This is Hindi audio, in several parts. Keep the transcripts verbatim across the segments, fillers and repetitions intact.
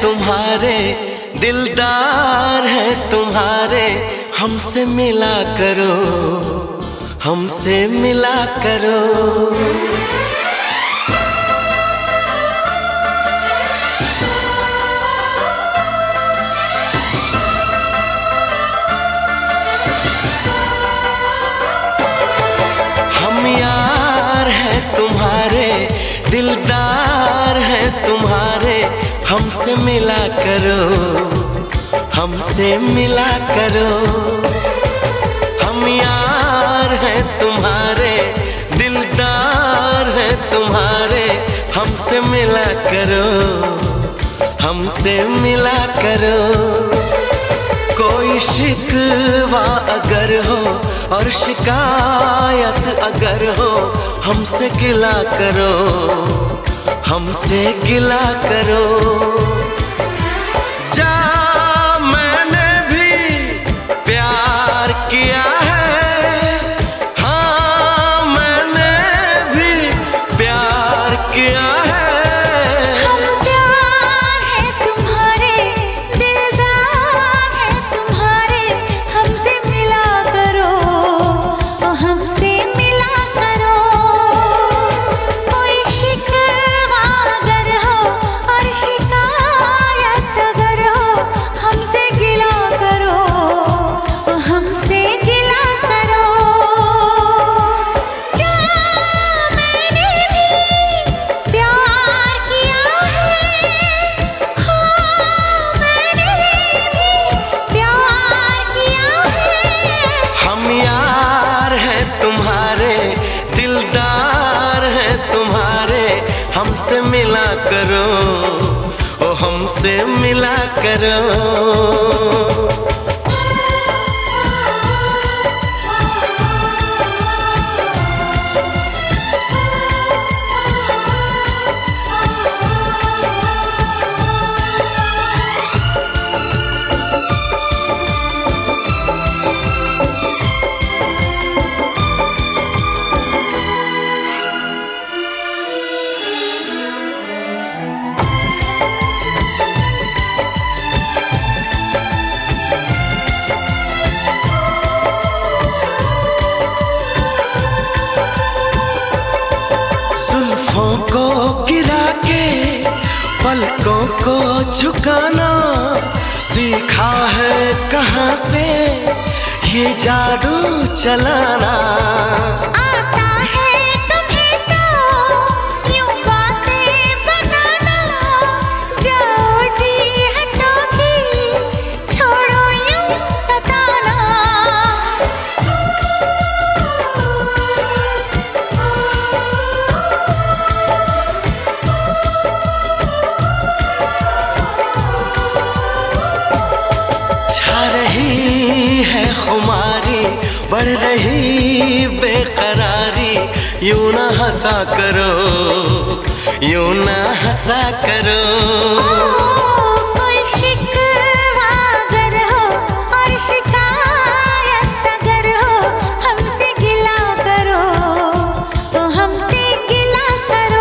तुम्हारे, दिलदार है तुम्हारे, हमसे मिला करो, हमसे मिला करो। हम यार हैं तुम्हारे, दिलदार हैं तुम्हारे, हमसे मिला करो, हमसे मिला करो। हम यार हैं तुम्हारे, दिलदार हैं तुम्हारे, हमसे मिला करो, हमसे मिला करो। कोई शिकवा अगर हो और शिकायत अगर हो, हमसे गिला करो, हमसे गिला करो। जा मैंने भी प्यार किया है, हाँ मैंने भी प्यार किया है। हम प्यार है तुम्हारे, दिलदार है तुम्हारे, हमसे मिला करो, हमसे मिला करो। कोई शिकवा अगर हो और शिकायत अगर हो, हमसे गिला करो, हमसे गिला करो। जा मैंने भी प्यार किया है, हाँ मैंने भी प्यार किया है। हम यार हैं तुम्हारे, दिलदार हैं तुम्हारे, हमसे मिला करो, ओ हमसे मिला करो। जुल्फों को गिरा के पलकों को झुकाना, सीखा है कहाँ से ये जादू चलाना। आता है तुम्हें तो यूं बातें बनाना, जाओ जी हटो की छोड़ो यूं सताना। छा रही है खुमारी, बढ़ रही बेकरारी, यूं ना हंसा करो, यूं ना हंसा करो। कोई शिकवा अगर हो और शिकायत अगर हो, हमसे गिला करो, तो हमसे गिला करो।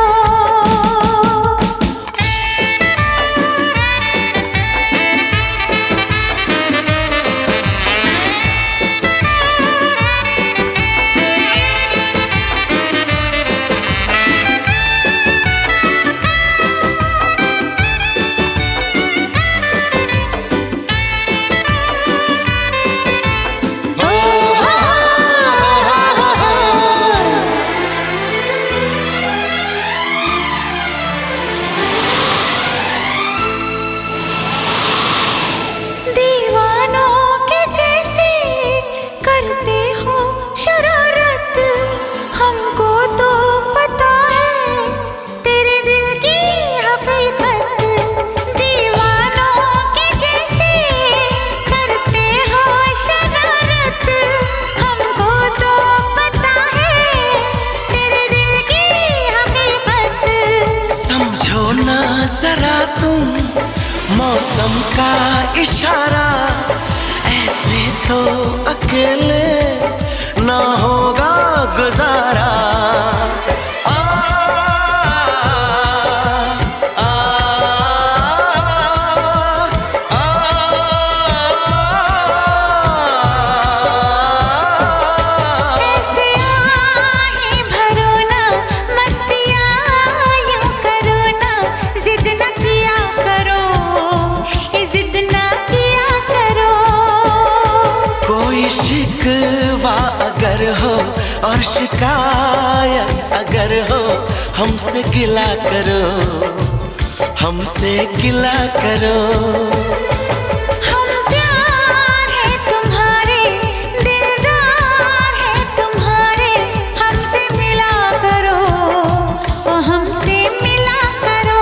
दीवानों के जैसे करते हो शरारत, हमको तो पता है तेरे दिल की हकीकत। दीवानों के जैसे करते हो शरारत, हमको तो पता है तेरे दिल की हकीकत। समझो ना जरा तुम मौसम का इशारा, ऐसे तो अकेले ना होगा गुजारा। आ, आ, आ, और शिकायत अगर हो हमसे गिला करो, हमसे गिला करो। हम प्यार है तुम्हारे, दिलदार है तुम्हारे, हमसे मिला करो, ओ हमसे मिला करो।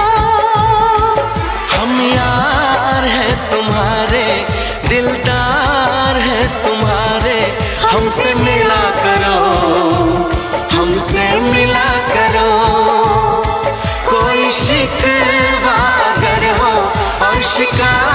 हम यार हैं तुम्हारे, दिलदार हैं तुम्हारे, हमसे मिला करो, हमसे मिला करो। कोई शिकवा अगर हो और शिकायत